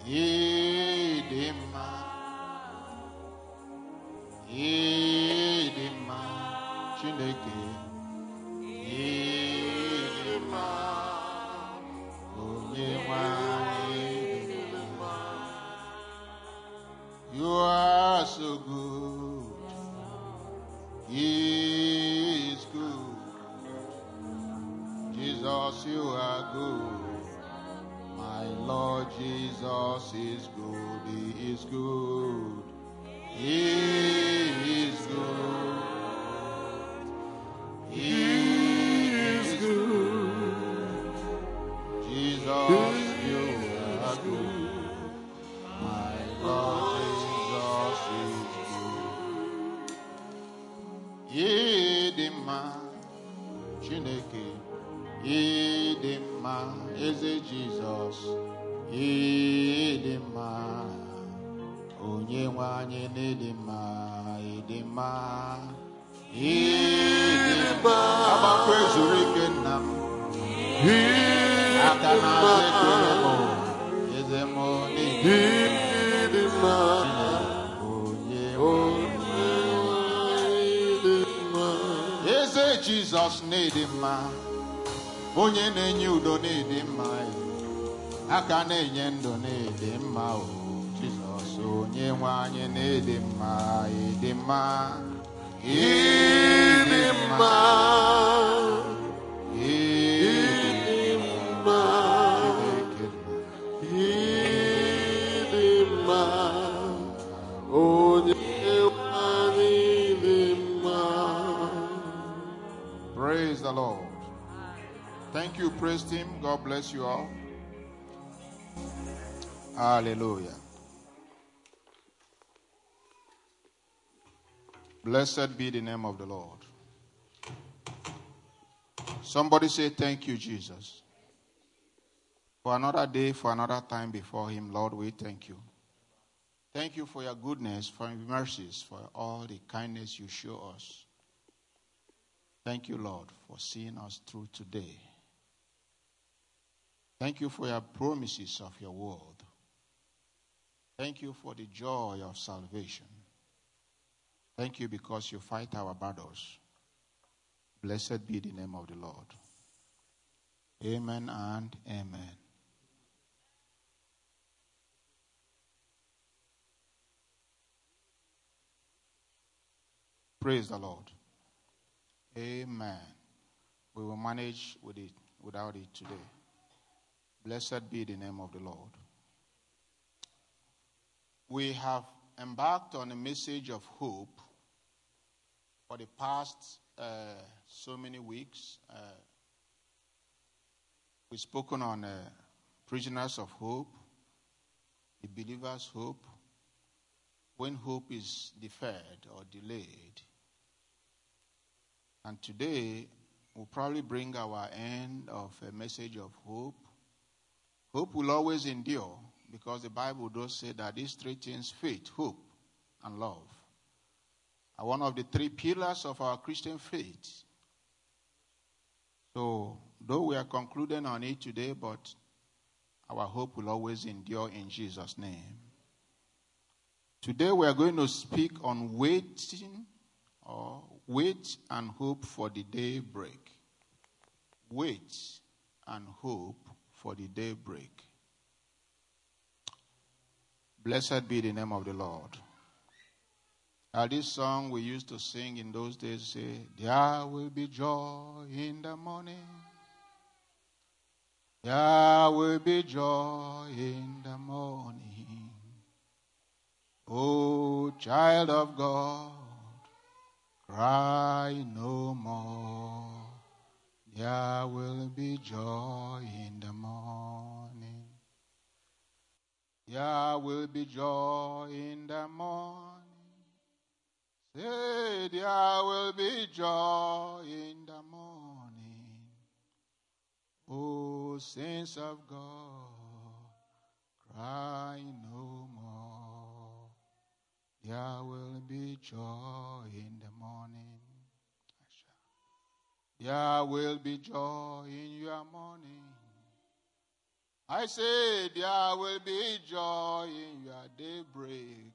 Idima, Idima, Chineke, Idima, Onyewa, Idima. You are so good. He is good. Jesus, you are good. My Lord Jesus is good. He is good. He is good. He is good. Jesus, you are good. My Lord Jesus is good. Idima, Chineke, Idima, Eze Jesus, Idima, Onyewa anyị n'Idima, Idima, Idima, Agbakwa ezuru ike nna m, aka na-aza ekele m, eze m n'Idima, Eze Jesus n'Idima, onye na-enye udo n'Idima, aka na-enye ndụ n'Idima, o Jizọs onye nwe anyị n'Idima, Idima, Idima, Idima, Idima, onye nwe anyị Idima. Praise the Lord. Thank you, praise team. God bless you all. Hallelujah. Blessed be the name of the Lord. Somebody say, thank you, Jesus. For another day, for another time before him, Lord, we thank you. Thank you for your goodness, for your mercies, for all the kindness you show us. Thank you, Lord, for seeing us through today. Thank you for your promises of your word. Thank you for the joy of salvation. Thank you because you fight our battles. Blessed be the name of the Lord. Amen and amen. Praise the Lord. Amen. We will manage with it without it today. Blessed be the name of the Lord. We have embarked on a message of hope for the past so many weeks. We've spoken on prisoners of hope, the believer's hope, when hope is deferred or delayed. And today, we'll probably bring our end of a message of hope. Hope will always endure because the Bible does say that these three things, faith, hope, and love, are one of the three pillars of our Christian faith. So, though we are concluding on it today, but our hope will always endure in Jesus' name. Today we are going to speak on waiting or wait and hope for the daybreak. Wait and hope for the daybreak. Blessed be the name of the Lord. This song we used to sing in those days say, there will be joy in the morning. There will be joy in the morning. Oh, child of God, cry no more. There will be joy in the morning. There will be joy in the morning. Say, there will be joy in the morning. Oh, saints of God, cry no more. There will be joy in the morning. There will be joy in your morning. I say there will be joy in your daybreak.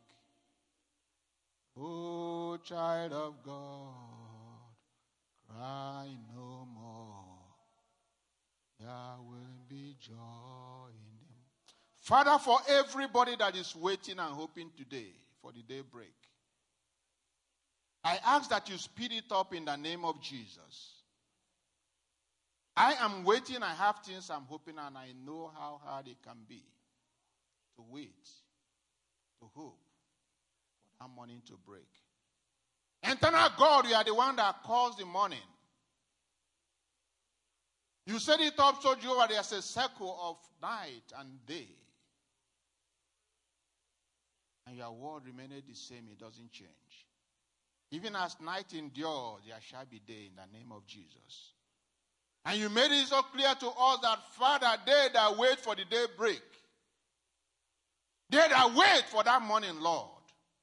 Oh, child of God, cry no more. There will be joy in them. Father, for everybody that is waiting and hoping today for the daybreak, I ask that you speed it up in the name of Jesus. I am waiting, I have things I'm hoping, and I know how hard it can be to wait, to hope for that morning to break. Eternal God, you are the one that calls the morning. You set it up so, Jehovah, there's a circle of night and day. And your word remained the same, it doesn't change. Even as night endures, there shall be day in the name of Jesus. And you made it so clear to us that, Father, they that wait for the daybreak, they that wait for that morning, Lord,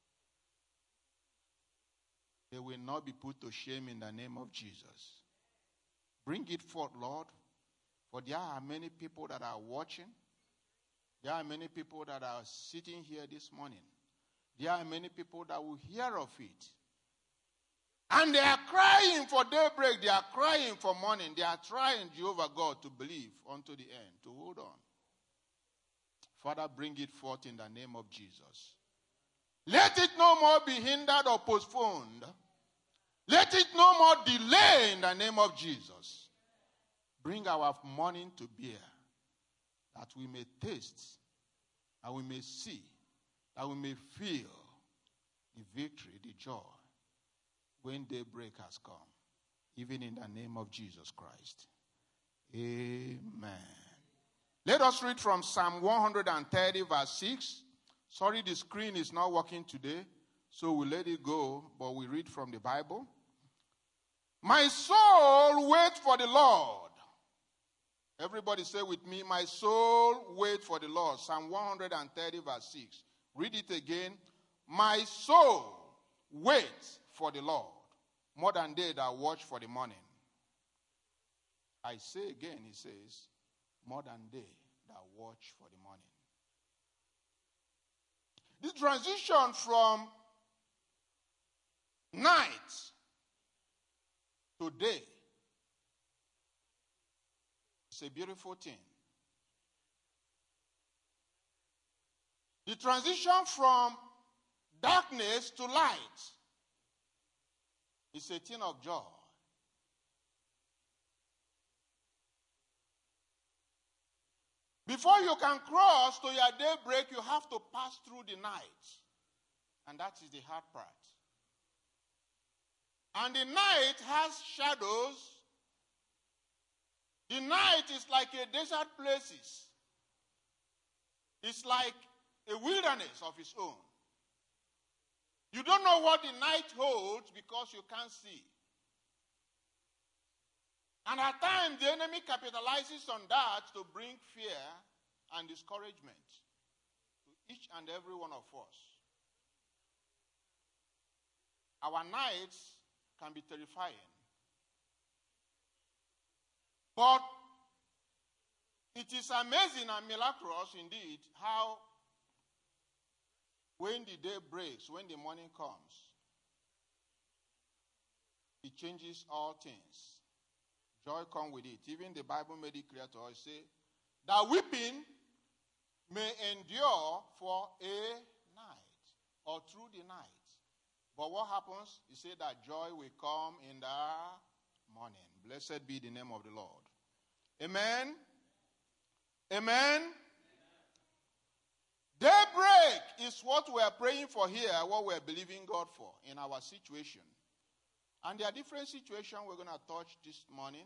they will not be put to shame in the name of Jesus. Bring it forth, Lord, for there are many people that are watching. There are many people that are sitting here this morning. There are many people that will hear of it. And they are crying for daybreak. They are crying for morning. They are trying, Jehovah God, to believe unto the end, to hold on. Father, bring it forth in the name of Jesus. Let it no more be hindered or postponed. Let it no more delay in the name of Jesus. Bring our morning to bear, that we may taste, and we may see, that we may feel the victory, the joy, when daybreak has come, even in the name of Jesus Christ. Amen. Let us read from Psalm 130, verse 6. Sorry, the screen is not working today, so we'll let it go, but we read from the Bible. My soul waits for the Lord. Everybody say with me, my soul waits for the Lord. Psalm 130, verse 6. Read it again. My soul waits for the Lord, more than they that watch for the morning. I say again, he says, more than they that watch for the morning. The transition from night to day is a beautiful thing. The transition from darkness to light is a thing of joy. Before you can cross to your daybreak, you have to pass through the night. And that is the hard part. And the night has shadows. The night is like a desert places. It's like a wilderness of its own. You don't know what the night holds because you can't see. And at times the enemy capitalizes on that to bring fear and discouragement to each and every one of us. Our nights can be terrifying. But it is amazing and miraculous indeed how when the day breaks, when the morning comes, it changes all things. Joy comes with it. Even the Bible made it clear to us, say, that weeping may endure for a night or through the night. But what happens? He said that joy will come in the morning. Blessed be the name of the Lord. Amen. Amen. Daybreak is what we are praying for here, what we are believing God for in our situation. And there are different situations we're going to touch this morning.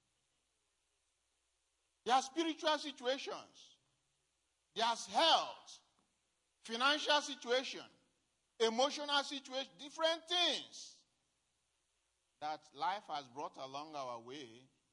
There are spiritual situations. There's health, financial situation, emotional situation, different things that life has brought along our way.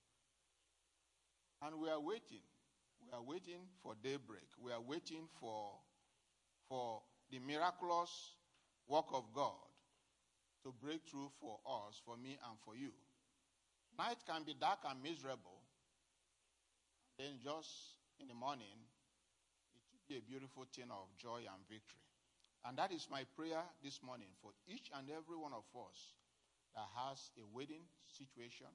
And we are waiting. We are waiting for daybreak. We are waiting for the miraculous work of God to break through for us, for me and for you. Night can be dark and miserable. Then just in the morning, it will be a beautiful thing of joy and victory. And that is my prayer this morning for each and every one of us that has a waiting situation,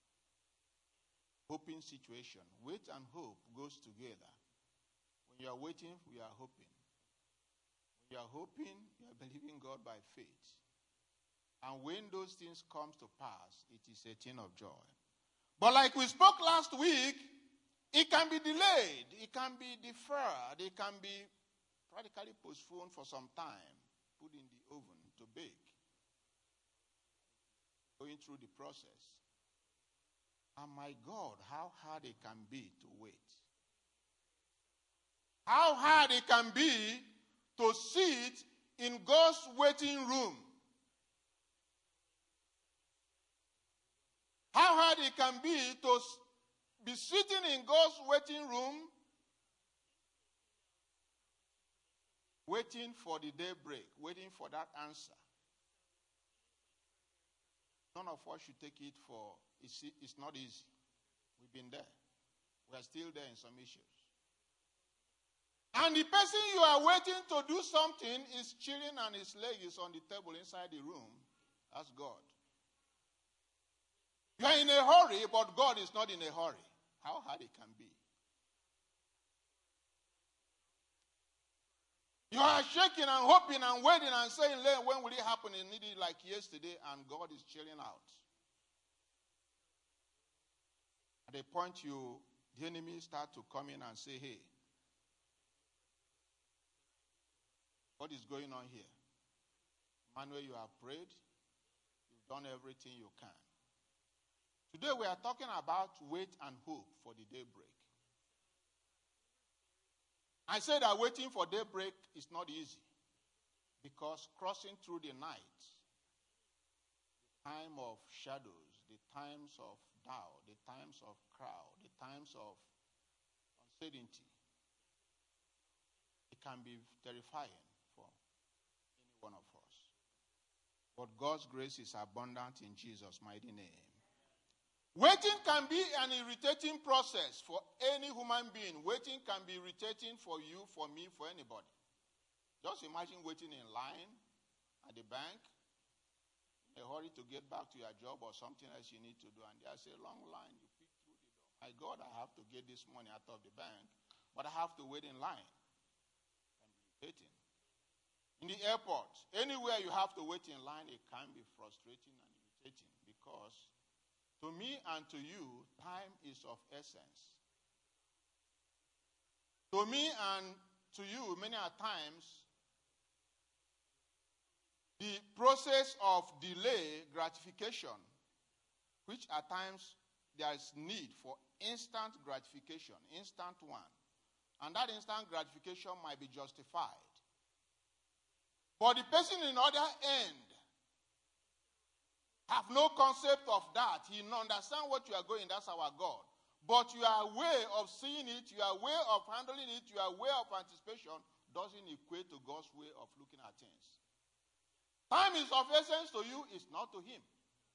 hoping situation. Wait and hope goes together. When you are waiting, we are hoping. When you are hoping, you are believing God by faith. And when those things come to pass, it is a thing of joy. But like we spoke last week, it can be delayed, it can be deferred, it can be practically postponed for some time, put in the oven to bake, going through the process. And my God, how hard it can be to wait. How hard it can be to sit in God's waiting room. How hard it can be to be sitting in God's waiting room, waiting for the daybreak, waiting for that answer. None of us should take it for, it's not easy. We've been there. We are still there in some issues. And the person you are waiting to do something is chilling and his leg is on the table inside the room. That's God. You are in a hurry, but God is not in a hurry. How hard it can be. You are shaking and hoping and waiting and saying, when will it happen? And need it like yesterday, and God is chilling out. At a point, the enemy start to come in and say, hey, what is going on here? Emmanuel, you have prayed. You've done everything you can. Today we are talking about wait and hope for the daybreak. I say that waiting for daybreak is not easy because crossing through the night, the time of shadows, the times of doubt, the times of crowd, the times of uncertainty, it can be terrifying for any one of us. But God's grace is abundant in Jesus' mighty name. Waiting can be an irritating process for any human being. Waiting can be irritating for you, for me, for anybody. Just imagine waiting in line at the bank, in a hurry to get back to your job or something else you need to do, and there's a long line. You peek through the door. My God, I have to get this money out of the bank, but I have to wait in line. It can be irritating. In the airport, anywhere you have to wait in line, it can be frustrating and irritating because to me and to you, time is of essence. To me and to you, many a times, the process of delay gratification, which at times there is need for instant gratification, instant one. And that instant gratification might be justified. But the person in the other end have no concept of that. He understands what you are going, that's our God. But your way of seeing it, your way of handling it, your way of anticipation doesn't equate to God's way of looking at things. Time is of essence to you, it's not to him.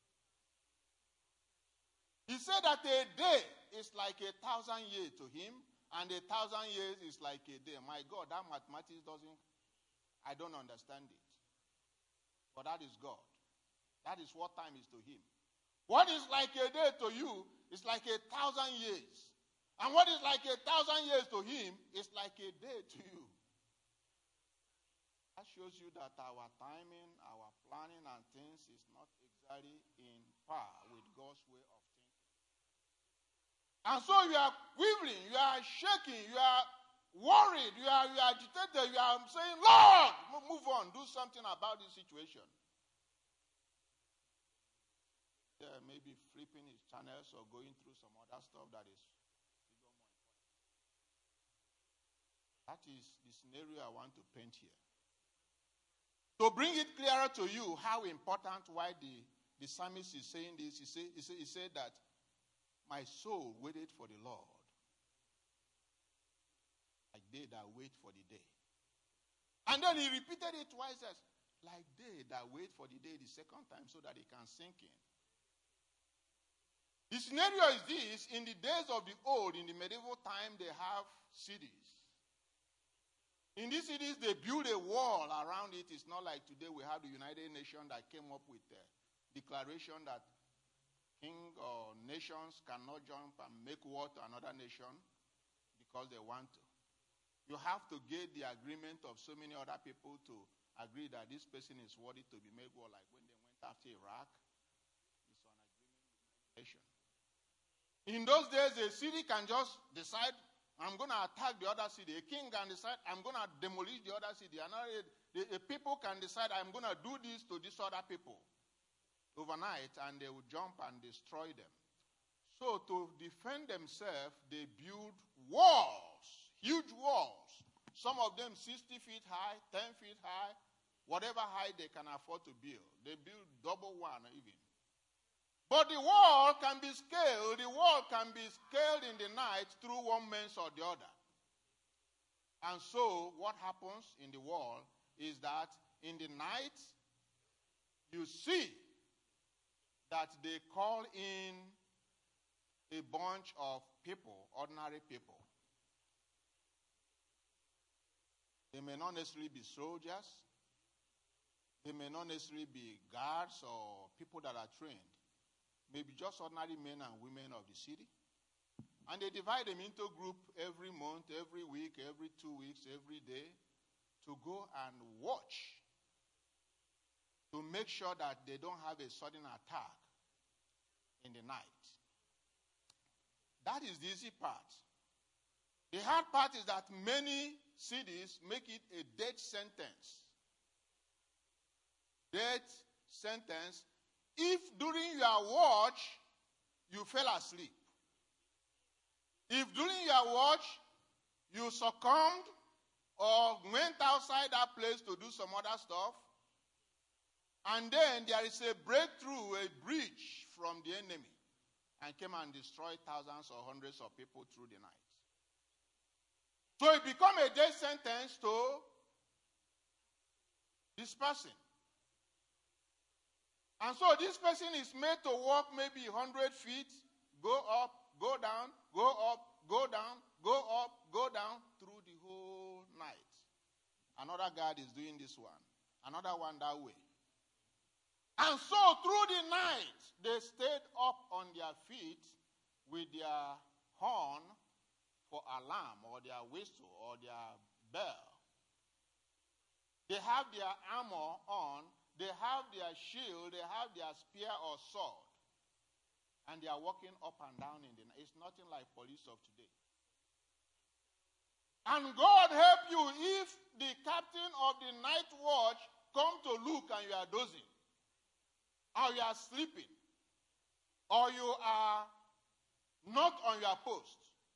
He said that a day is like 1,000 years to him, and 1,000 years is like a day. My God, that mathematics I don't understand it. But that is God. That is what time is to him. What is like a day to you is like 1,000 years. And what is like 1,000 years to him is like a day to you. That shows you that our timing, our planning and things is not exactly in par with God's way of thinking. And so you are quivering, you are shaking, you are worried, you are agitated, you are saying, Lord, move on, do something about this situation. Maybe flipping his channels or going through some other stuff that is even more important. That is the scenario I want to paint here. To bring it clearer to you how important why the psalmist is saying this, he said that my soul waited for the Lord, like they that wait for the day. And then he repeated it twice as like they that wait for the day the second time so that it can sink in. The scenario is this: in the days of the old, in the medieval time, they have cities. In these cities, they build a wall around it. It's not like today we have the United Nations that came up with a declaration that king or nations cannot jump and make war to another nation because they want to. You have to get the agreement of so many other people to agree that this person is worthy to be made war, like when they went after Iraq. It's an agreement with the nation. In those days, a city can just decide, I'm going to attack the other city. A king can decide, I'm going to demolish the other city. The people can decide, I'm going to do this to these other people overnight, and they will jump and destroy them. So to defend themselves, they build walls, huge walls. Some of them 60 feet high, 10 feet high, whatever height they can afford to build. They build double one even. But the wall can be scaled. The wall can be scaled in the night through one means or the other. And so what happens in the wall is that in the night, you see that they call in a bunch of people, ordinary people. They may not necessarily be soldiers. They may not necessarily be guards or people that are trained. Maybe just ordinary men and women of the city. And they divide them into groups every month, every week, every 2 weeks, every day, to go and watch, to make sure that they don't have a sudden attack in the night. That is the easy part. The hard part is that many cities make it a death sentence. Death sentence if during your watch you fell asleep. If during your watch you succumbed or went outside that place to do some other stuff, and then there is a breakthrough, a breach from the enemy, and came and destroyed thousands or hundreds of people through the night. So it became a death sentence to this person. And so this person is made to walk maybe 100 feet, go up, go down, go up, go down, go up, go down through the whole night. Another guard is doing this one. Another one that way. And so through the night, they stayed up on their feet with their horn for alarm, or their whistle, or their bell. They have their armor on. They have their shield, they have their spear or sword, and they are walking up and down in the night. It's nothing like police of today. And God help you if the captain of the night watch come to look and you are dozing, or you are sleeping, or you are not on your post.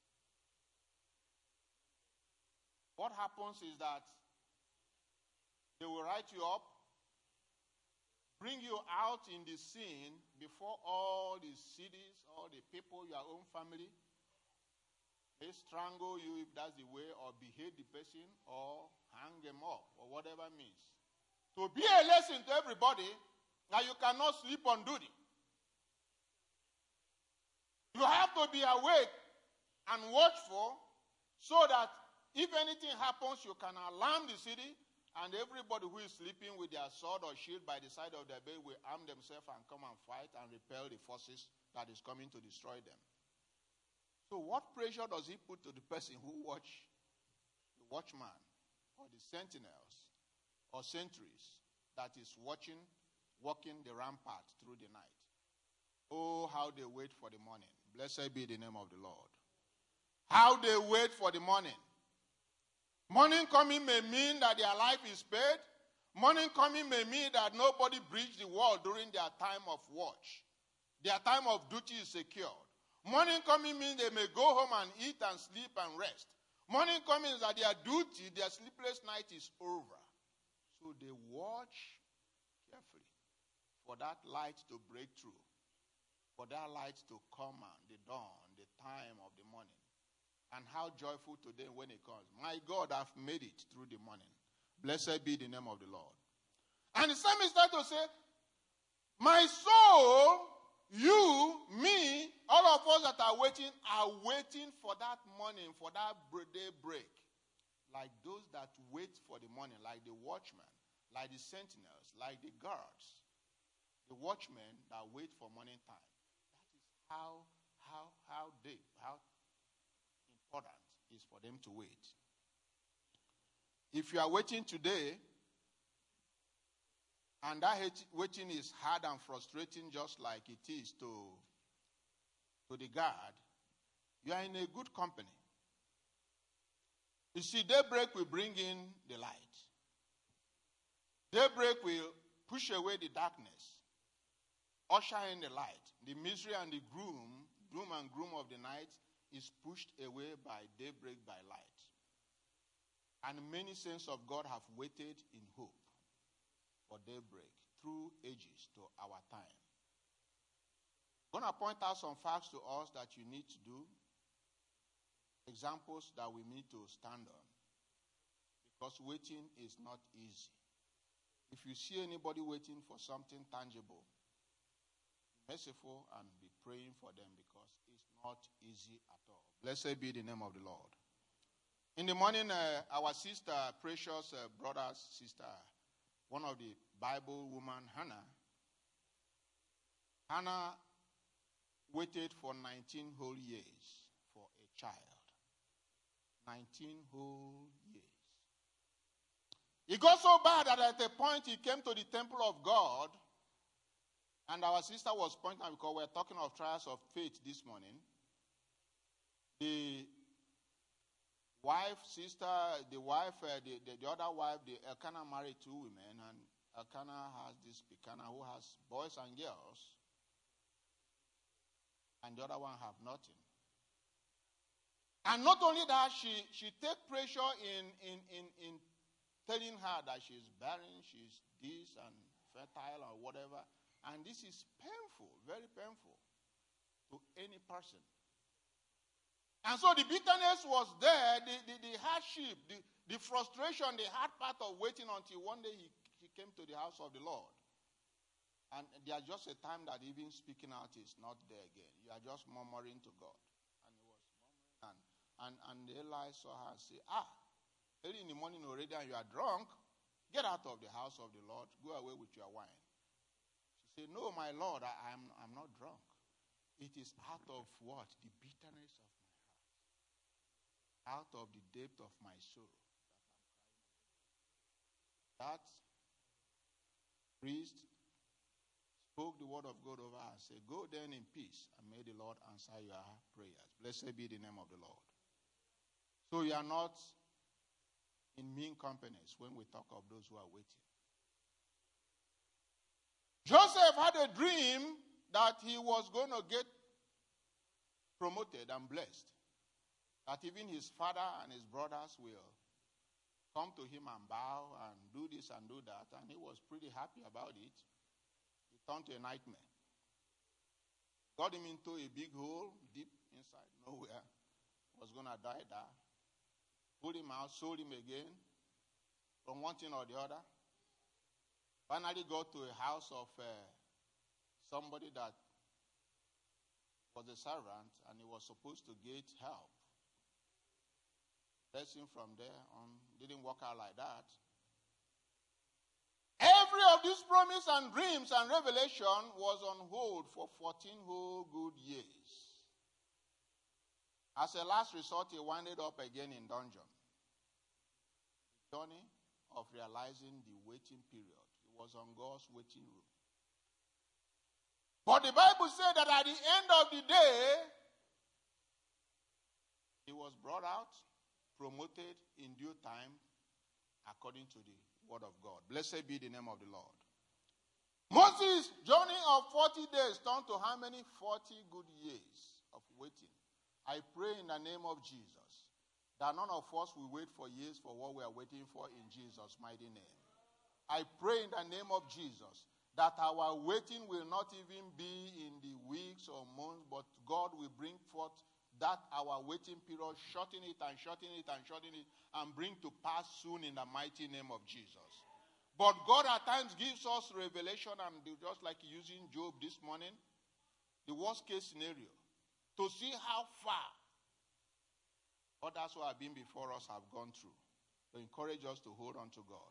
What happens is that they will write you up, bring you out in the scene before all the cities, all the people, your own family. They strangle you if that's the way, or behead the person, or hang them up, or whatever means. To be a lesson to everybody that you cannot sleep on duty. You have to be awake and watchful so that if anything happens, you can alarm the city. And everybody who is sleeping with their sword or shield by the side of their bed will arm themselves and come and fight and repel the forces that is coming to destroy them. So what pressure does he put to the person who watch, the watchman, or the sentinels, or sentries that is walking the rampart through the night? Oh, how they wait for the morning. Blessed be the name of the Lord. How they wait for the morning. Morning coming may mean that their life is spared. Morning coming may mean that nobody breached the wall during their time of watch. Their time of duty is secured. Morning coming means they may go home and eat and sleep and rest. Morning coming is that their duty, their sleepless night is over. So they watch carefully for that light to break through, for that light to come on, the dawn, the time of the morning. And how joyful to them when it comes. My God, I've made it through the morning. Blessed be the name of the Lord. And the psalmist started to say, my soul you, me, all of us that are waiting for that morning, for that day break. Like those that wait for the morning, like the watchmen, like the sentinels, like the guards, the watchmen that wait for morning time. That is how important it is for them to wait. If you are waiting today, and that waiting is hard and frustrating just like it is to the guard, you are in a good company. You see, daybreak will bring in the light. Daybreak will push away the darkness, usher in the light. The misery and the doom and gloom of the night is pushed away by daybreak, by light. And many saints of God have waited in hope for daybreak through ages to our time. I'm going to point out some facts to us that you need to do, examples that we need to stand on, because waiting is not easy. If you see anybody waiting for something tangible, be merciful and be praying for them, because it's not easy at all. Blessed be the name of the Lord. In the morning, our sister, precious brother's sister, one of the Bible woman, Hannah waited for 19 whole years for a child. 19 whole years. It got so bad that at a point he came to the temple of God, and our sister was pointing out, because we're talking of trials of faith this morning. The other wife, Elkanah married two women, and Elkanah has this Pekana who has boys and girls, and the other one have nothing. And not only that, she take pressure in telling her that she's barren, she's this and fertile or whatever. And this is painful, very painful to any person. And so the bitterness was there, the hardship, the frustration, the hard part of waiting until one day he came to the house of the Lord. And there's just a time that even speaking out is not there again. You are just murmuring to God. And he was murmuring. And Eli saw her and said, early in the morning already and you are drunk. Get out of the house of the Lord. Go away with your wine. She said, no, my Lord, I'm not drunk. It is out of what? The bitterness of my heart. Out of the depth of my sorrow that I'm crying. That priest spoke the word of God over her and said, go then in peace, and may the Lord answer your prayers. Blessed be the name of the Lord. So you are not in mean companies when we talk of those who are waiting. Joseph had a dream that he was going to get promoted and blessed. That even his father and his brothers will come to him and bow and do this and do that. And he was pretty happy about it. It turned to a nightmare. Got him into a big hole, deep inside, nowhere. Was going to die there. Pulled him out, sold him again, from one thing or the other. Finally got to a house of somebody that was a servant, and he was supposed to get help. Blessing from there on, didn't work out like that. Every of these promises and dreams and revelation was on hold for 14 whole good years. As a last resort, he wound up again in dungeon. The journey of realizing the waiting period. He was on God's waiting room. But the Bible said that at the end of the day, he was brought out, promoted in due time, according to the word of God. Blessed be the name of the Lord. Moses' journey of 40 days turned to how many? 40 good years of waiting. I pray in the name of Jesus that none of us will wait for years for what we are waiting for in Jesus' mighty name. I pray in the name of Jesus that our waiting will not even be in the weeks or months, but God will bring forth that our waiting period, shorten it and shorten it and shorten it, and bring to pass soon in the mighty name of Jesus. But God at times gives us revelation, and just like using Job this morning, the worst case scenario, to see how far others who have been before us have gone through, to encourage us to hold on to God.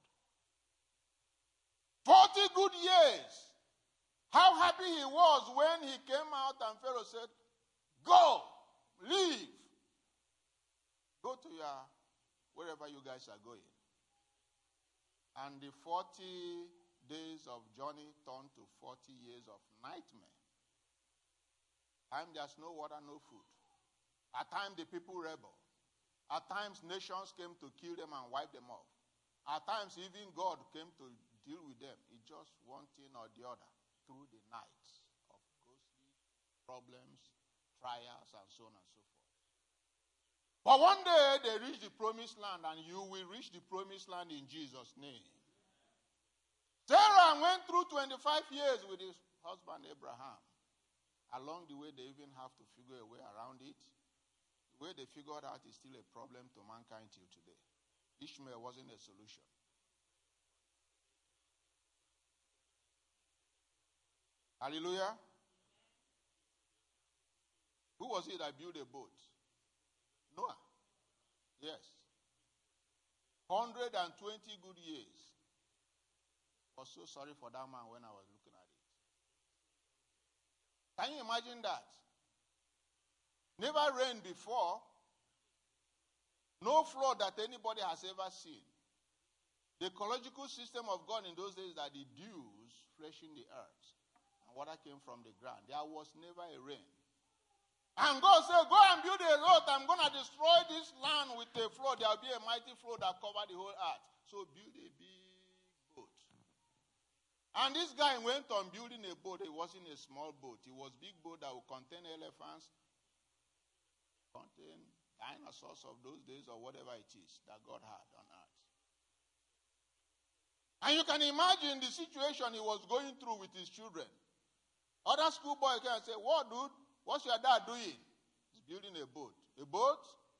40 good years. How happy he was when he came out and Pharaoh said, go, leave. Go to wherever you guys are going. And the 40 days of journey turned to 40 years of nightmare. At times there's no water, no food. At times the people rebel. At times nations came to kill them and wipe them off. At times even God came to deal with them. It's just one thing or the other through the nights of ghostly problems, trials, and so on and so forth. But one day they reach the promised land, and you will reach the promised land in Jesus' name. Sarah went through 25 years with his husband Abraham. Along the way, they even have to figure a way around it. The way they figured out is still a problem to mankind till today. Ishmael wasn't a solution. Hallelujah. Who was it that built a boat? Noah. Yes. 120 good years. I was so sorry for that man when I was looking at it. Can you imagine that? Never rained before. No flood that anybody has ever seen. The ecological system of God in those days is that the dews freshened the earth. And water came from the ground. There was never a rain. And God said, go and build a road. I'm going to destroy this land with a flood. There will be a mighty flood that covered the whole earth. So build a big boat. And this guy went on building a boat. It wasn't a small boat. It was a big boat that would contain elephants, contain dinosaurs of those days or whatever it is that God had on earth. And you can imagine the situation he was going through with his children. Other schoolboys can say, what, dude? What's your dad doing? He's building a boat. A boat?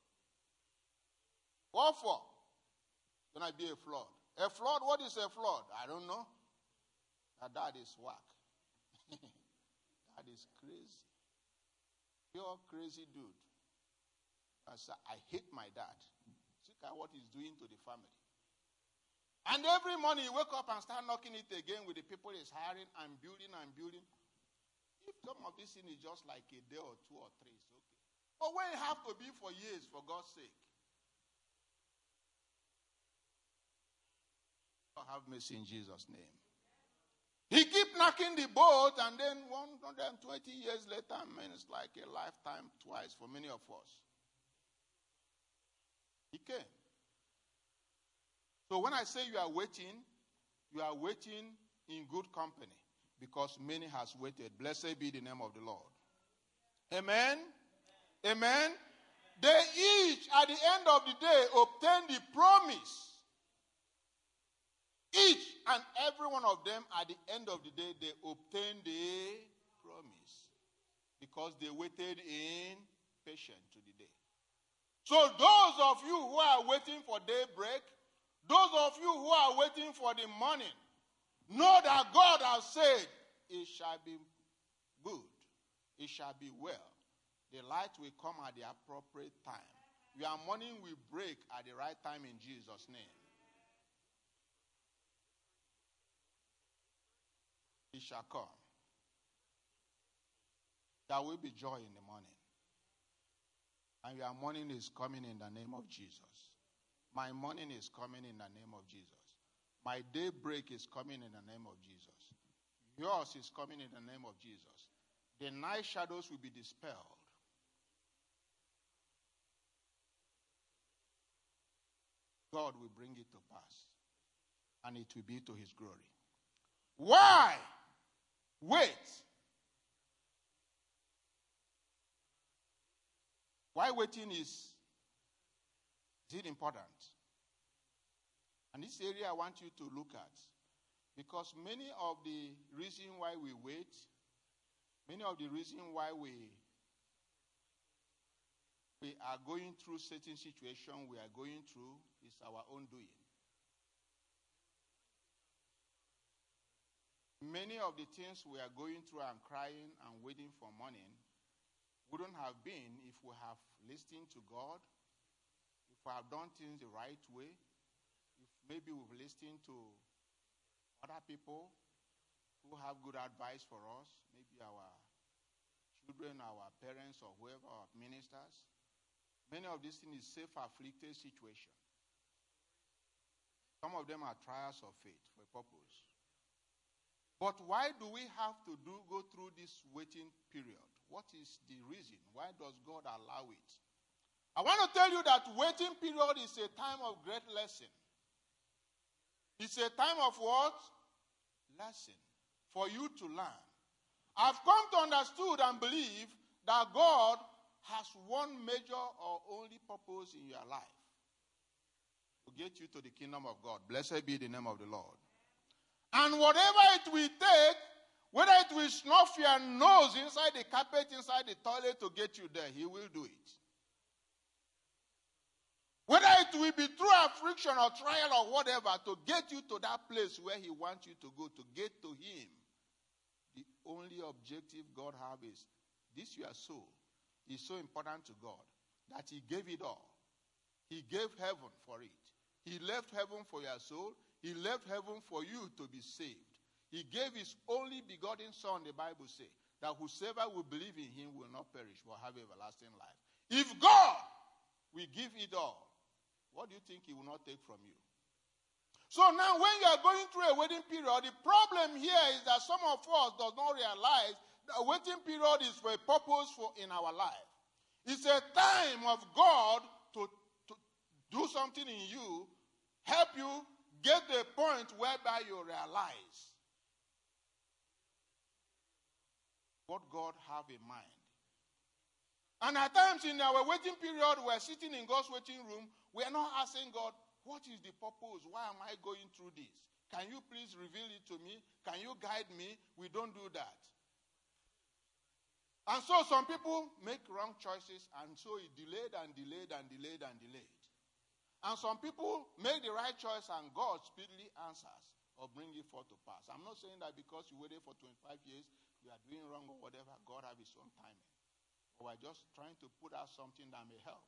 What for? Gonna be a flood. A flood? What is a flood? I don't know. That is whack. That is crazy. Pure crazy dude. I hate my dad. Look at what he's doing to the family. And every morning you wake up and start knocking it again with the people he's hiring and building and building. If some of this thing is just like a day or two or three, it's okay. But when it have to be for years, for God's sake. God have mercy in Jesus' name. He keep knocking the boat, and then 120 years later, I mean, it's like a lifetime twice for many of us. He came. So when I say you are waiting in good company, because many has waited. Blessed be the name of the Lord. Amen? Amen? They each, at the end of the day, obtain the promise. Each and every one of them, at the end of the day, they obtain the promise. Because they waited in patience to the day. So those of you who are waiting for daybreak, those of you who are waiting for the morning, know that God has said, it shall be good. It shall be well. The light will come at the appropriate time. Your morning will break at the right time in Jesus' name. It shall come. There will be joy in the morning. And your morning is coming in the name of Jesus. My morning is coming in the name of Jesus. My daybreak is coming in the name of Jesus. Yours is coming in the name of Jesus. The night shadows will be dispelled. God will bring it to pass. And it will be to his glory. Why? Wait. Why waiting is it important? And this area I want you to look at. Because many of the reasons why we wait, many of the reasons why we are going through certain situations we are going through is our own doing. many of the things we are going through and crying and waiting for morning wouldn't have been if we have listened to God, if we have done things the right way, if maybe we've listened to other people who have good advice for us, maybe our children, our parents, or whoever, our ministers. Many of these things is self-afflicted situation. Some of them are trials of faith for a purpose. But why do we have to go through this waiting period? What is the reason? Why does God allow it? I want to tell you that waiting period is a time of great lesson. It's a time of what? Lesson. For you to learn. I've come to understand and believe that God has one major or only purpose in your life. To get you to the kingdom of God. Blessed be the name of the Lord. And whatever it will take, whether it will snuff your nose inside the carpet, inside the toilet to get you there, he will do it. Whether it will be through affliction or trial or whatever, to get you to that place where he wants you to go, to get to him. The only objective God has is, this your soul is so important to God that he gave it all. He gave heaven for it. He left heaven for your soul. He left heaven for you to be saved. He gave his only begotten Son, the Bible says, that whosoever will believe in him will not perish but have everlasting life. If God will give it all, what do you think he will not take from you? So now when you are going through a waiting period, the problem here is that some of us does not realize that waiting period is for a purpose in our life. It's a time of God to do something in you, help you get to a point whereby you realize what God have in mind. And at times in our waiting period, we're sitting in God's waiting room, we are not asking God, what is the purpose? Why am I going through this? Can you please reveal it to me? Can you guide me? We don't do that. And so some people make wrong choices, and so it delayed and delayed and delayed and delayed. And some people make the right choice, and God speedily answers or brings it forth to pass. I'm not saying that because you waited for 25 years, you are doing wrong or whatever. God has his own timing. But we're just trying to put out something that may help.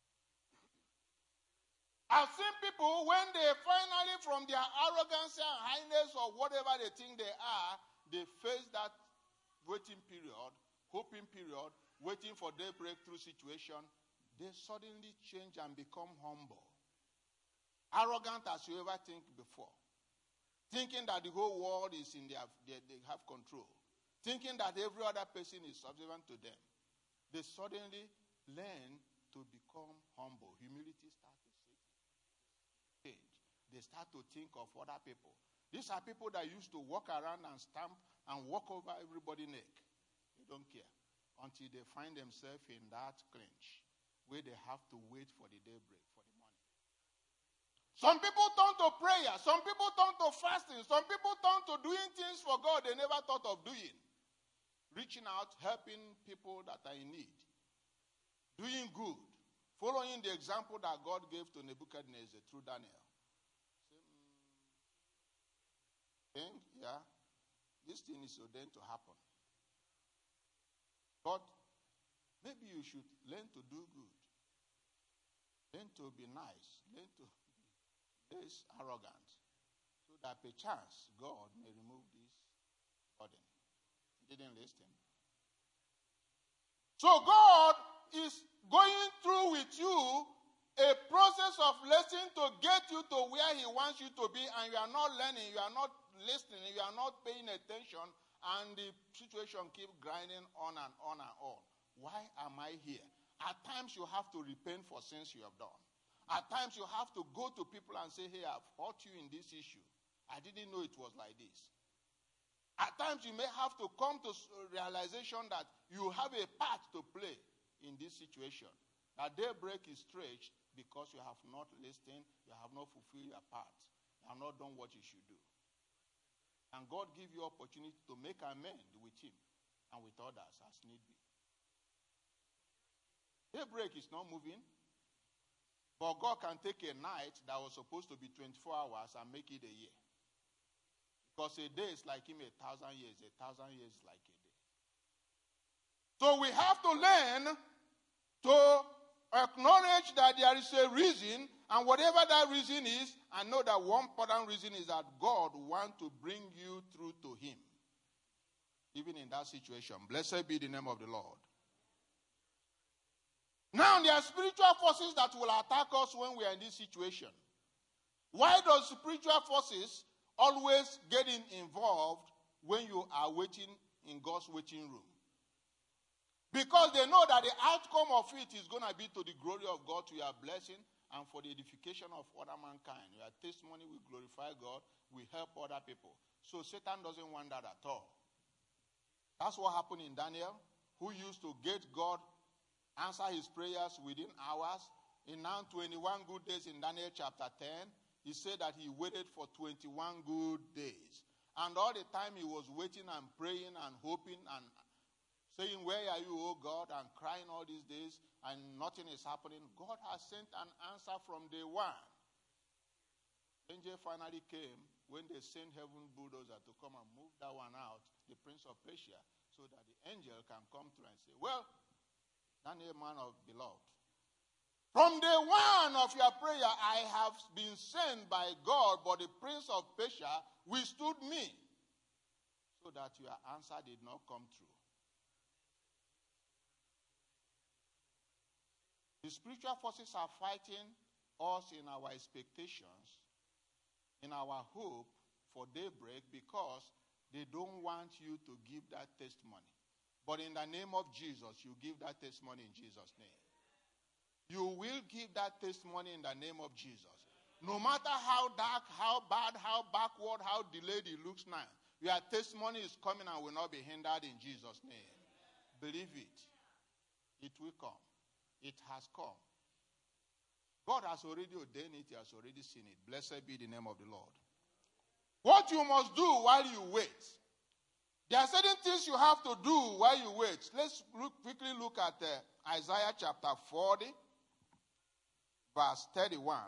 I've seen people, when they finally, from their arrogance and highness or whatever they think they are, they face that waiting period, hoping period, waiting for their breakthrough situation, they suddenly change and become humble. Arrogant as you ever think before. Thinking that the whole world is in they have control. Thinking that every other person is subservient to them. They suddenly learn to become humble. Humility starts to change. They start to think of other people. These are people that used to walk around and stamp and walk over everybody's neck. They don't care until they find themselves in that clinch where they have to wait for the daybreak, for the morning. Some people turn to prayer. Some people turn to fasting. Some people turn to doing things for God they never thought of doing. Reaching out, helping people that are in need. Doing good. Following the example that God gave to Nebuchadnezzar through Daniel. Saying, yeah, this thing is ordained to happen. But maybe you should learn to do good. Learn to be nice. Learn to be less arrogant. So that perchance God may remove this burden. He didn't listen. So God is going through with you a process of listening to get you to where he wants you to be, and you are not learning, you are not listening, you are not paying attention, and the situation keeps grinding on and on and on. Why am I here? At times you have to repent for sins you have done. At times you have to go to people and say, hey, I've hurt you in this issue. I didn't know it was like this. At times you may have to come to realization that you have a part to play in this situation. That daybreak is stretched because you have not listened, you have not fulfilled your part. You have not done what you should do. And God give you opportunity to make amends with him and with others as need be. Daybreak is not moving. But God can take a night that was supposed to be 24 hours and make it a year. Because a day is like him 1,000 years. 1,000 years is like a day. So we have to learn to acknowledge that there is a reason, and whatever that reason is, I know that one important reason is that God wants to bring you through to him. Even in that situation. Blessed be the name of the Lord. Now, there are spiritual forces that will attack us when we are in this situation. Why does spiritual forces always get involved when you are waiting in God's waiting room? Because they know that the outcome of it is going to be to the glory of God, to your blessing, and for the edification of other mankind. Your testimony will glorify God, will help other people. So Satan doesn't want that at all. That's what happened in Daniel, who used to get God answer his prayers within hours. In now 21 good days in Daniel chapter 10, he said that he waited for 21 good days. And all the time he was waiting and praying and hoping and saying, where are you, O God? And crying all these days, and nothing is happening. God has sent an answer from day one. Angel finally came when they sent heaven bulldozer to come and move that one out, the prince of Persia, so that the angel can come through and say, well, Daniel, man of beloved, from day one of your prayer, I have been sent by God, but the prince of Persia withstood me, so that your answer did not come true. The spiritual forces are fighting us in our expectations, in our hope for daybreak, because they don't want you to give that testimony. But in the name of Jesus, you give that testimony in Jesus' name. You will give that testimony in the name of Jesus. No matter how dark, how bad, how backward, how delayed it looks now, your testimony is coming and will not be hindered in Jesus' name. Believe it. It will come. It has come. God has already ordained it. He has already seen it. Blessed be the name of the Lord. What you must do while you wait. There are certain things you have to do while you wait. Let's quickly look at Isaiah chapter 40, verse 31.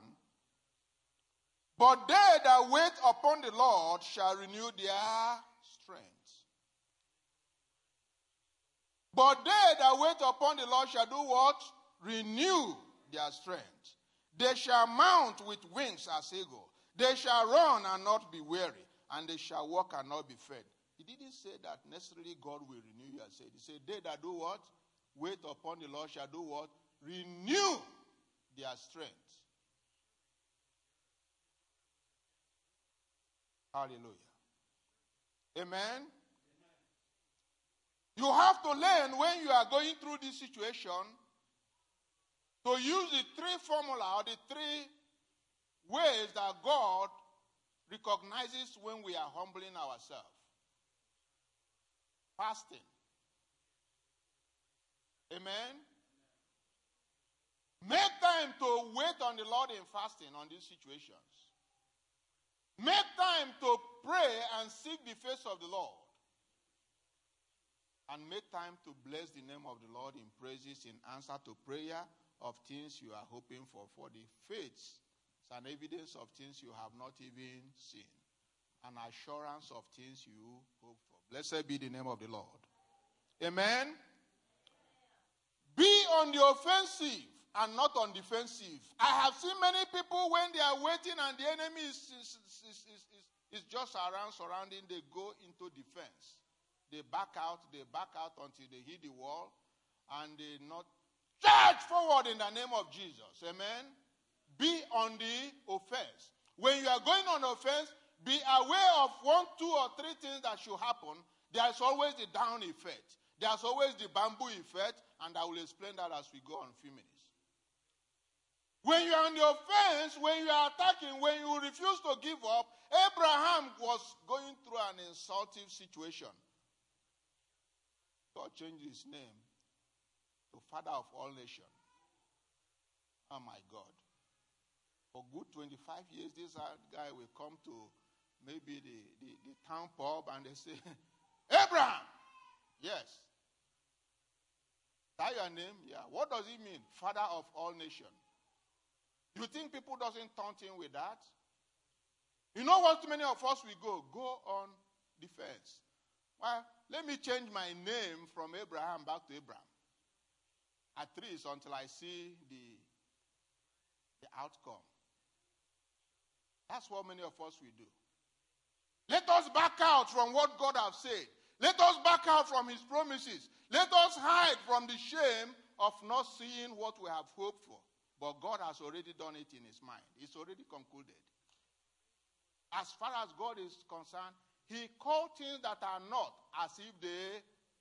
But they that wait upon the Lord shall renew their strength. But they that wait upon the Lord shall do what? Renew their strength. They shall mount with wings as eagle. They shall run and not be weary, and they shall walk and not be fed. He didn't say that necessarily God will renew your strength. He said, they that do what? Wait upon the Lord shall do what? Renew their strength. Hallelujah. Amen. You have to learn when you are going through this situation to use the three formula or the three ways that God recognizes when we are humbling ourselves. Fasting. Amen. Make time to wait on the Lord in fasting on these situations. Make time to pray and seek the face of the Lord. And make time to bless the name of the Lord in praises in answer to prayer of things you are hoping for the faith. It's an evidence of things you have not even seen. An assurance of things you hope for. Blessed be the name of the Lord. Amen. Be on the offensive and not on defensive. I have seen many people when they are waiting and the enemy is just around surrounding, they go into defense. They back out until they hit the wall, and they not charge forward in the name of Jesus. Amen. Be on the offense. When you are going on offense, be aware of 1, 2, or 3 things that should happen. There's always the down effect. There's always the bamboo effect, and I will explain that as we go on a few minutes. When you are on the offense, when you are attacking, when you refuse to give up, Abraham was going through an insulting situation. God changed his name to Father of all nations. Oh my God. For good 25 years, this guy will come to maybe the town pub and they say, Abraham! Yes. Is that your name? Yeah. What does it mean? Father of all nations. You think people doesn't taunt him with that? You know what many of us will go? Go on defense. Well, let me change my name from Abraham back to Abraham. At least until I see the outcome. That's what many of us will do. Let us back out from what God has said. Let us back out from his promises. Let us hide from the shame of not seeing what we have hoped for. But God has already done it in his mind. It's already concluded. As far as God is concerned, he called things that are not as if they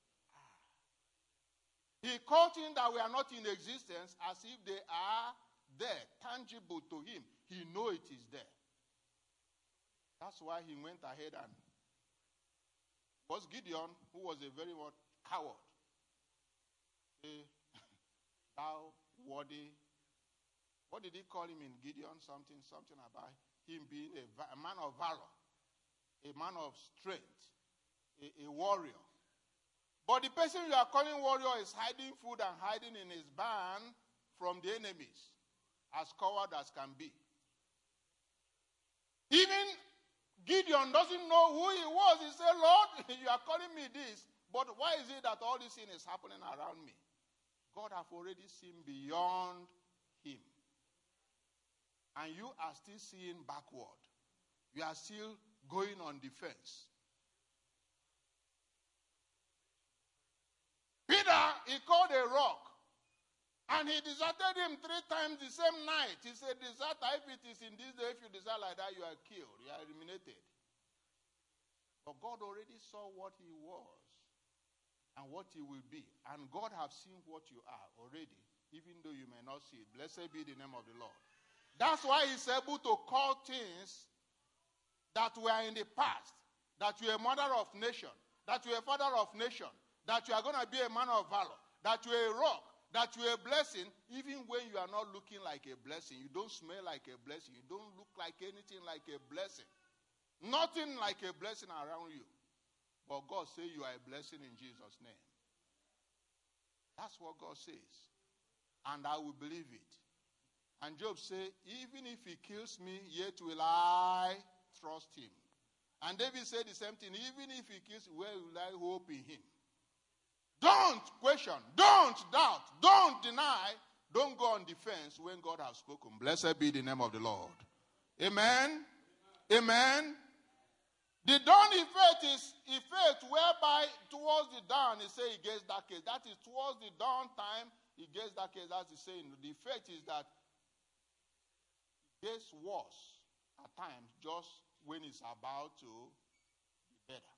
are. He called things that were not in existence as if they are there, tangible to him. He knows it is there. That's why he went ahead and was Gideon, who was a very coward. Thou worthy. What did he call him in Gideon? Something about him being a man of valor, a man of strength, a warrior. But the person you are calling warrior is hiding food and hiding in his barn from the enemies, as coward as can be. Even Gideon doesn't know who he was. He said, Lord, you are calling me this, but why is it that all this thing is happening around me? God has already seen beyond him. And you are still seeing backward. You are still going on defense. Peter, he called a rock. And he deserted him 3 times the same night. He said, deserter, if it is in this day, if you desert like that, you are killed. You are eliminated. But God already saw what he was and what he will be. And God has seen what you are already, even though you may not see it. Blessed be the name of the Lord. That's why he's able to call things that were in the past, that you are a mother of nation, that you are a father of nation, that you are going to be a man of valor, that you are a rock, that you are a blessing, even when you are not looking like a blessing. You don't smell like a blessing. You don't look like anything like a blessing. Nothing like a blessing around you. But God says you are a blessing in Jesus' name. That's what God says. And I will believe it. And Job said, even if he kills me, yet will I trust him. And David said the same thing. Even if he kills me, where will I hope in him? Don't question. Don't doubt. Don't deny. Don't go on defense when God has spoken. Blessed be the name of the Lord. Amen. Amen. The dawn effect is effect whereby towards the dawn, he says it gets darker. That is towards the dawn time, it gets darker. That's the saying. The effect is that it gets worse at times just when it's about to be better.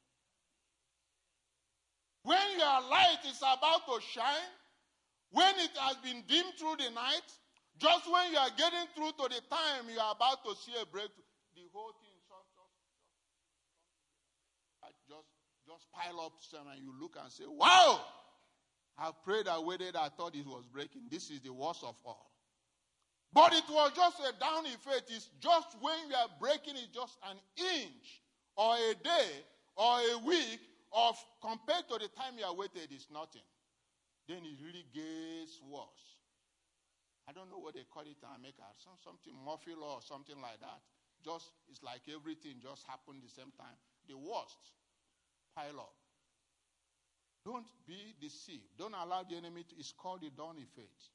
When your light is about to shine, when it has been dimmed through the night, just when you are getting through to the time you are about to see a breakthrough, the whole thing just pile up and you look and say, wow, I prayed, I waited, I thought it was breaking. This is the worst of all. But it was just a down effect. It's just when you are breaking it just an inch or a day or a week of compared to the time you are waited is nothing. Then it really gets worse. I don't know what they call it in America. Something muffle or something like that. Just it's like everything just happened the same time. The worst pile up. Don't be deceived. Don't allow the enemy to. It's called the dawn effect.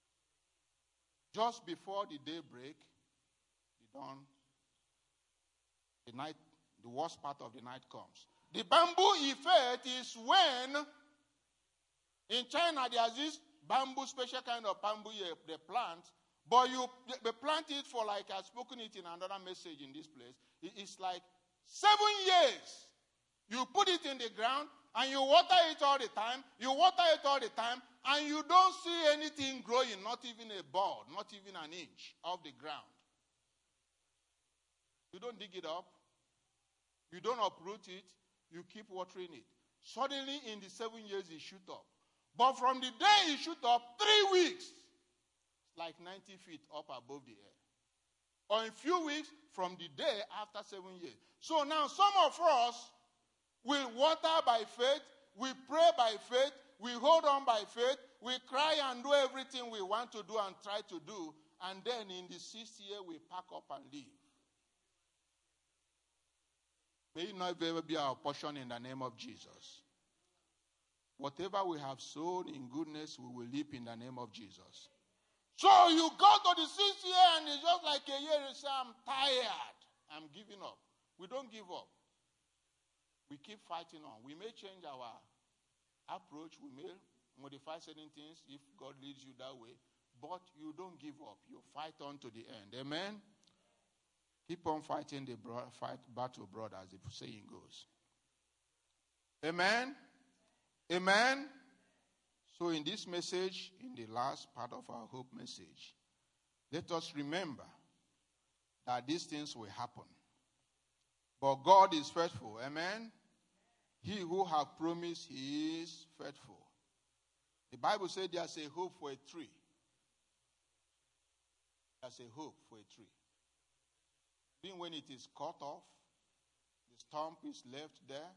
Just before the daybreak, the dawn, the night, the worst part of the night comes. The bamboo effect is when in China there's this bamboo, special kind of bamboo they plant, but they plant it for, like I've spoken it in another message in this place. It's like 7 years. You put it in the ground and you water it all the time. You water it all the time and you don't see anything growing, not even a bud, not even an inch off the ground. You don't dig it up. You don't uproot it. You keep watering it. Suddenly in the 7 years it shoot up. But from the day it shoot up, 3 weeks, it's like 90 feet up above the air. Or in a few weeks from the day after 7 years. So now some of us will water by faith, we pray by faith, we hold on by faith, we cry and do everything we want to do and try to do, and then in the 6th year we pack up and leave. May it not ever be our portion in the name of Jesus. Whatever we have sown in goodness, we will reap in the name of Jesus. So you go to the 6th year and it's just like a year, you say, I'm tired. I'm giving up. We don't give up. We keep fighting on. We may change our approach. We may modify certain things if God leads you that way. But you don't give up. You fight on to the end. Amen? Keep on fighting the battle, brother, as the saying goes. Amen? Amen? So in this message, in the last part of our hope message, let us remember that these things will happen. But God is faithful. Amen? He who has promised, he is faithful. The Bible says there's a hope for a tree. There's a hope for a tree. Even when it is cut off, the stump is left there,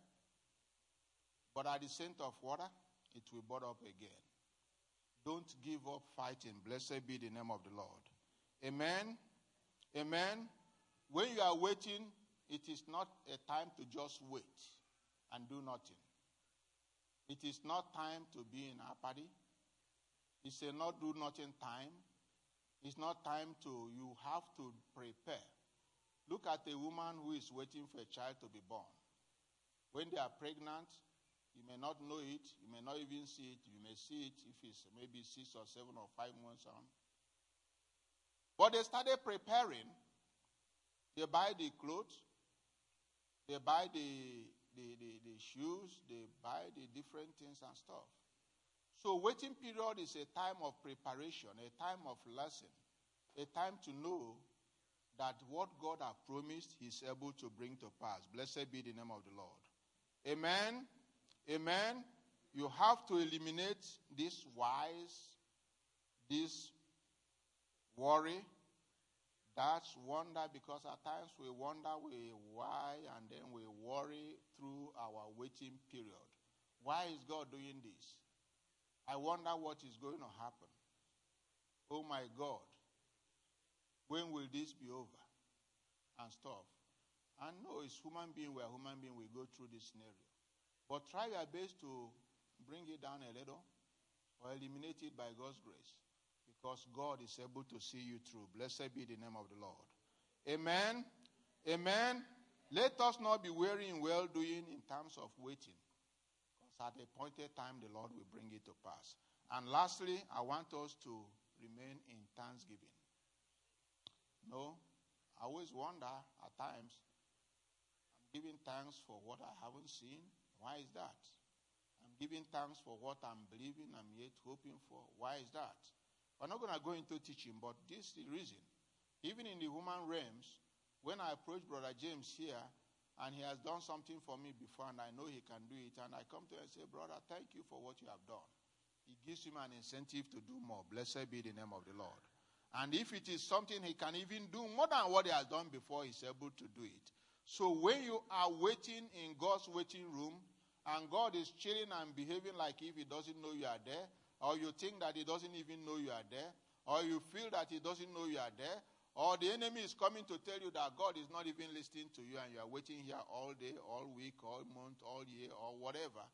but at the center of water, it will bud up again. Don't give up fighting. Blessed be the name of the Lord. Amen? Amen? When you are waiting, it is not a time to just wait and do nothing. It is not time to be in apathy. It's a not do nothing time. It's not time to, you have to prepare. Look at a woman who is waiting for a child to be born. When they are pregnant, you may not know it. You may not even see it. You may see it if it's maybe 6 or 7 or 5 months on. But they started preparing. They buy the clothes. They buy the shoes. They buy the different things and stuff. So waiting period is a time of preparation, a time of lesson, a time to know that what God has promised, he's able to bring to pass. Blessed be the name of the Lord. Amen. Amen. You have to eliminate this wise, this worry, that's wonder, because at times we wonder why, and then we worry through our waiting period. Why is God doing this? I wonder what is going to happen. Oh my God, when will this be over? And stuff. And no, it's human being, we're human being, we go through this scenario. But try your best to bring it down a little or eliminate it by God's grace, because God is able to see you through. Blessed be the name of the Lord. Amen. Amen. Let us not be weary in well-doing in terms of waiting, because at a appointed time the Lord will bring it to pass. And lastly, I want us to remain in thanksgiving. No, I always wonder at times, I'm giving thanks for what I haven't seen. Why is that? I'm giving thanks for what I'm believing, I'm yet hoping for. Why is that? We're not going to go into teaching, but this is the reason. Even in the human realms, when I approach Brother James here, and he has done something for me before, and I know he can do it, and I come to him and say, brother, thank you for what you have done. It gives him an incentive to do more. Blessed be the name of the Lord. And if it is something he can even do more than what he has done before, he's able to do it. So when you are waiting in God's waiting room, and God is chilling and behaving like if he doesn't know you are there, or you think that he doesn't even know you are there, or you feel that he doesn't know you are there, or the enemy is coming to tell you that God is not even listening to you and you are waiting here all day, all week, all month, all year, or whatever,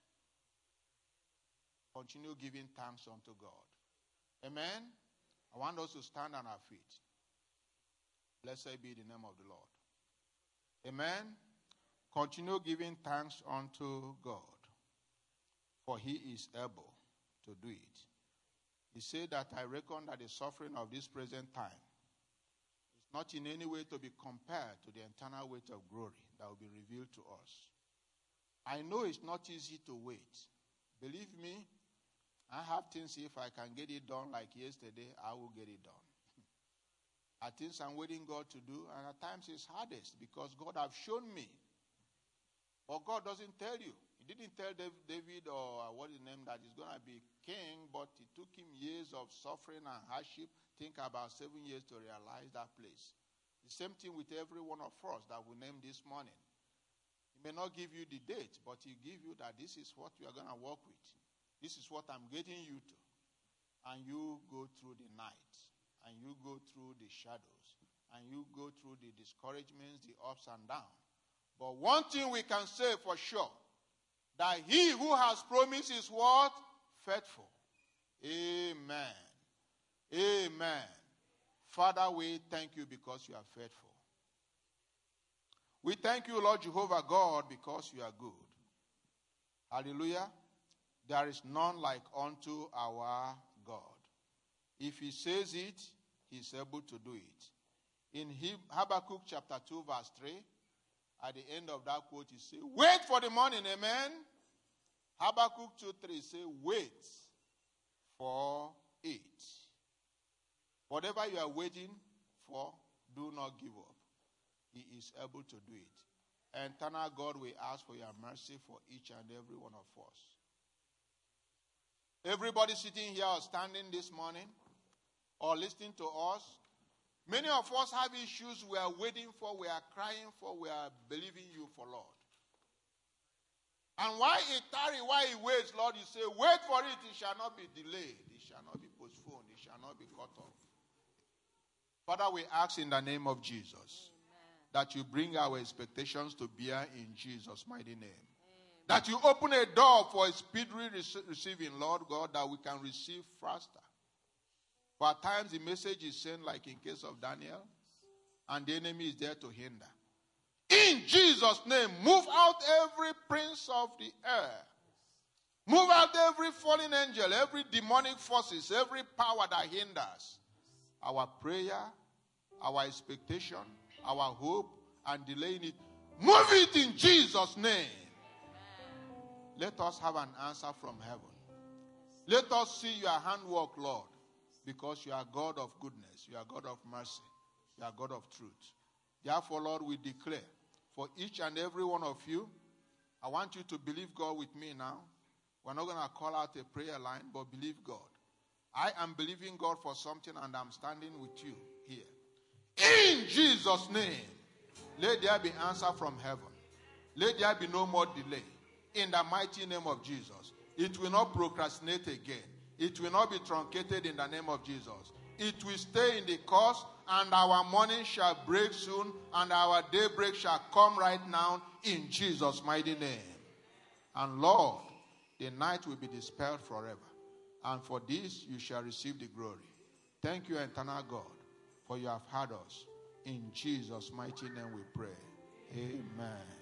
continue giving thanks unto God. Amen? I want us to stand on our feet. Blessed be the name of the Lord. Amen? Continue giving thanks unto God, for he is able to do it. He said that I reckon that the suffering of this present time is not in any way to be compared to the eternal weight of glory that will be revealed to us. I know it's not easy to wait. Believe me, I have things, if I can get it done like yesterday, I will get it done. At things I'm waiting God to do, and at times it's hardest because God have shown me. But God doesn't tell you. He didn't tell David or what his name that he's going to be king, but it took him years of suffering and hardship. Think about 7 years to realize that place. The same thing with every one of us that we named this morning. He may not give you the date, but he'll give you that this is what you are going to work with. This is what I'm getting you to. And you go through the night, and you go through the shadows, and you go through the discouragements, the ups and downs. But one thing we can say for sure, that he who has promised is what? Faithful. Amen. Amen. Father, we thank you because you are faithful. We thank you, Lord Jehovah God, because you are good. Hallelujah. There is none like unto our God. If he says it, he is able to do it. In Habakkuk chapter 2 verse 3, at the end of that quote, he says, wait for the morning, amen. Habakkuk 2:3 says, wait for it. Whatever you are waiting for, do not give up. He is able to do it. And eternal God, we ask for your mercy for each and every one of us. Everybody sitting here or standing this morning or listening to us, many of us have issues we are waiting for, we are crying for, we are believing you for, Lord. And why it tarry, why it waits, Lord, you say, wait for it, it shall not be delayed, it shall not be postponed, it shall not be cut off. Father, we ask in the name of Jesus, amen, that you bring our expectations to bear in Jesus' mighty name. Amen. That you open a door for a speedy receiving, Lord God, that we can receive faster. For at times the message is sent like in case of Daniel, and the enemy is there to hinder. In Jesus' name, move out every prince of the air. Move out every fallen angel, every demonic forces, every power that hinders our prayer, our expectation, our hope, and delaying it. Move it in Jesus' name. Amen. Let us have an answer from heaven. Let us see your handwork, Lord, because you are God of goodness, you are God of mercy, you are God of truth. Therefore, Lord, we declare for each and every one of you, I want you to believe God with me now. We're not going to call out a prayer line, but believe God. I am believing God for something, and I'm standing with you here. In Jesus' name, let there be answer from heaven. Let there be no more delay. In the mighty name of Jesus. It will not procrastinate again. It will not be truncated in the name of Jesus. It will stay in the course, and our morning shall break soon, and our daybreak shall come right now in Jesus' mighty name. And Lord, the night will be dispelled forever. And for this you shall receive the glory. Thank you, eternal God, for you have heard us. In Jesus' mighty name we pray. Amen.